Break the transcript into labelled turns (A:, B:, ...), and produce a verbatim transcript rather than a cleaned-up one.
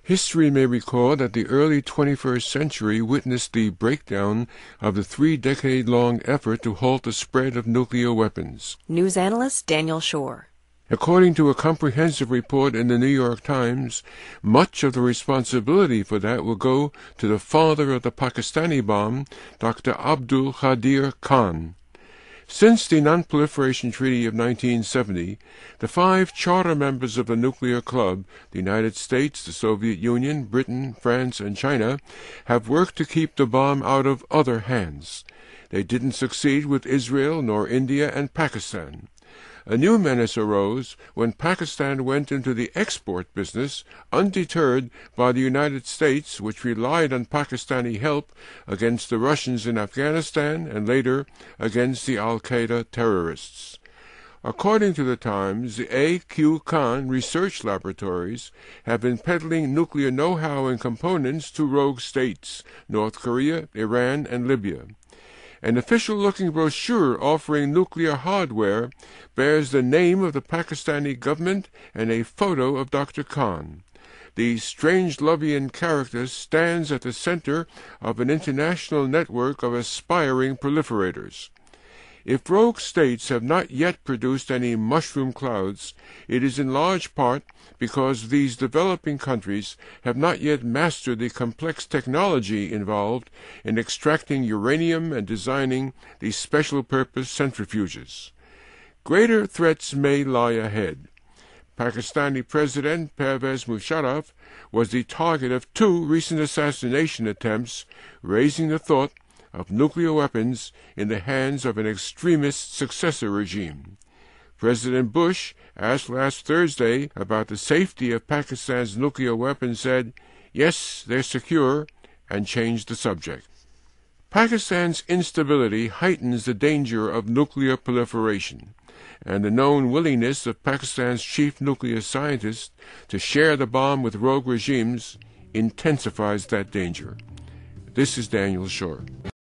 A: History may recall that the early twenty-first century witnessed the breakdown of the three-decade-long effort to halt the spread of nuclear weapons.
B: News analyst Daniel Schorr.
A: According to a comprehensive report in the New York Times, much of the responsibility for that will go to the father of the Pakistani bomb, Doctor Abdul Qadir Khan. Since the Non-Proliferation Treaty of nineteen seventy, the five charter members of the nuclear club, the United States, the Soviet Union, Britain, France, and China, have worked to keep the bomb out of other hands. They didn't succeed with Israel nor India and Pakistan. A new menace arose when Pakistan went into the export business, undeterred by the United States, which relied on Pakistani help against the Russians in Afghanistan and later against the al-Qaeda terrorists. According to the Times, the A Q Khan research laboratories have been peddling nuclear know-how and components to rogue states, North Korea, Iran, and Libya. An official-looking brochure offering nuclear hardware bears the name of the Pakistani government and a photo of Doctor Khan. The Strangelovian character stands at the center of an international network of aspiring proliferators. If rogue states have not yet produced any mushroom clouds, it is in large part because these developing countries have not yet mastered the complex technology involved in extracting uranium and designing these special-purpose centrifuges. Greater threats may lie ahead. Pakistani President Pervez Musharraf was the target of two recent assassination attempts, raising the thought of nuclear weapons in the hands of an extremist successor regime. President Bush, asked last Thursday about the safety of Pakistan's nuclear weapons, said, "Yes, they're secure," and changed the subject. Pakistan's instability heightens the danger of nuclear proliferation, and the known willingness of Pakistan's chief nuclear scientist to share the bomb with rogue regimes intensifies that danger. This is Daniel Schorr.